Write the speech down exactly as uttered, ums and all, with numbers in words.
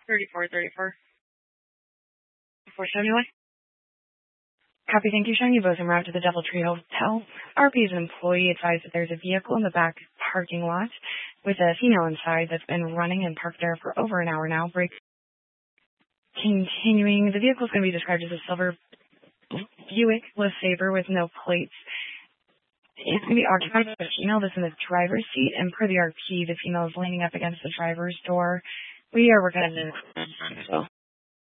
thirty-four thirty-four. four seventy-one. Copy, thank you. Showing you both en route to the DoubleTree Hotel. R P is an employee advised that there's a vehicle in the back parking lot with a female inside that's been running and parked there for over an hour now. Break. Continuing, the vehicle is going to be described as a silver Buick LeSabre with no plates. It's going to be occupied by a female that's in the driver's seat, and per the R P, the female is leaning up against the driver's door. We are working on it as well.